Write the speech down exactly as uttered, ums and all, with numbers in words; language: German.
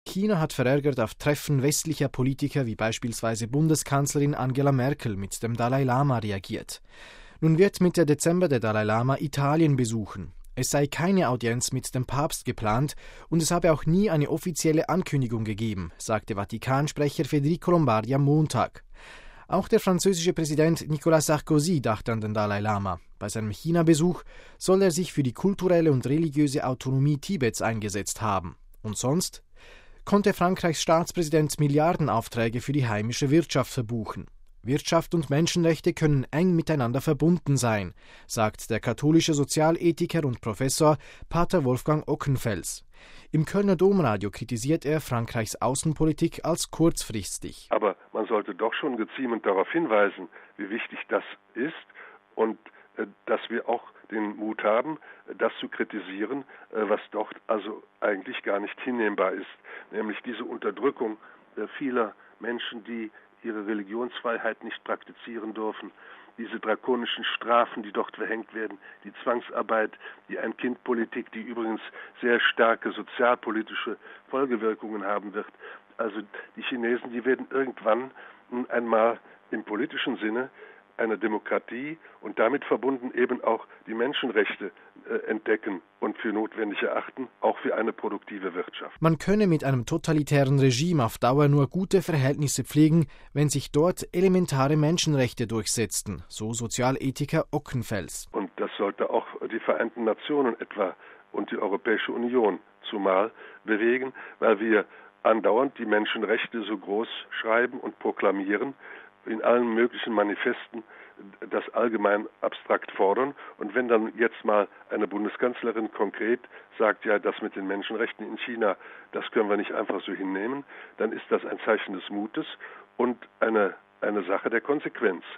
China hat verärgert auf Treffen westlicher Politiker wie beispielsweise Bundeskanzlerin Angela Merkel mit dem Dalai Lama reagiert. Nun wird Mitte Dezember der Dalai Lama Italien besuchen. Es sei keine Audienz mit dem Papst geplant und es habe auch nie eine offizielle Ankündigung gegeben, sagte Vatikansprecher Federico Lombardi am Montag. Auch der französische Präsident Nicolas Sarkozy dachte an den Dalai Lama. Bei seinem China-Besuch soll er sich für die kulturelle und religiöse Autonomie Tibets eingesetzt haben. Und sonst konnte Frankreichs Staatspräsident Milliardenaufträge für die heimische Wirtschaft verbuchen. Wirtschaft und Menschenrechte können eng miteinander verbunden sein, sagt der katholische Sozialethiker und Professor Pater Wolfgang Ockenfels. Im Kölner Domradio kritisiert er Frankreichs Außenpolitik als kurzfristig. Aber man sollte doch schon geziemend darauf hinweisen, wie wichtig das ist und äh, dass wir auch den Mut haben, das zu kritisieren, äh, was dort also eigentlich gar nicht hinnehmbar ist, nämlich diese Unterdrückung äh, vieler Menschen, die ihre Religionsfreiheit nicht praktizieren dürfen, diese drakonischen Strafen, die dort verhängt werden, die Zwangsarbeit, die Ein-Kind-Politik, die übrigens sehr starke sozialpolitische Folgewirkungen haben wird. Also die Chinesen, die werden irgendwann einmal im politischen Sinne eine Demokratie und damit verbunden eben auch die Menschenrechte äh, entdecken und für notwendig erachten, auch für eine produktive Wirtschaft. Man könne mit einem totalitären Regime auf Dauer nur gute Verhältnisse pflegen, wenn sich dort elementare Menschenrechte durchsetzten, so Sozialethiker Ockenfels. Und das sollte auch die Vereinten Nationen etwa und die Europäische Union zumal bewegen, weil wir andauernd die Menschenrechte so groß schreiben und proklamieren, in allen möglichen Manifesten das allgemein abstrakt fordern. Und wenn dann jetzt mal eine Bundeskanzlerin konkret sagt, ja, das mit den Menschenrechten in China, das können wir nicht einfach so hinnehmen, dann ist das ein Zeichen des Mutes und eine, eine Sache der Konsequenz.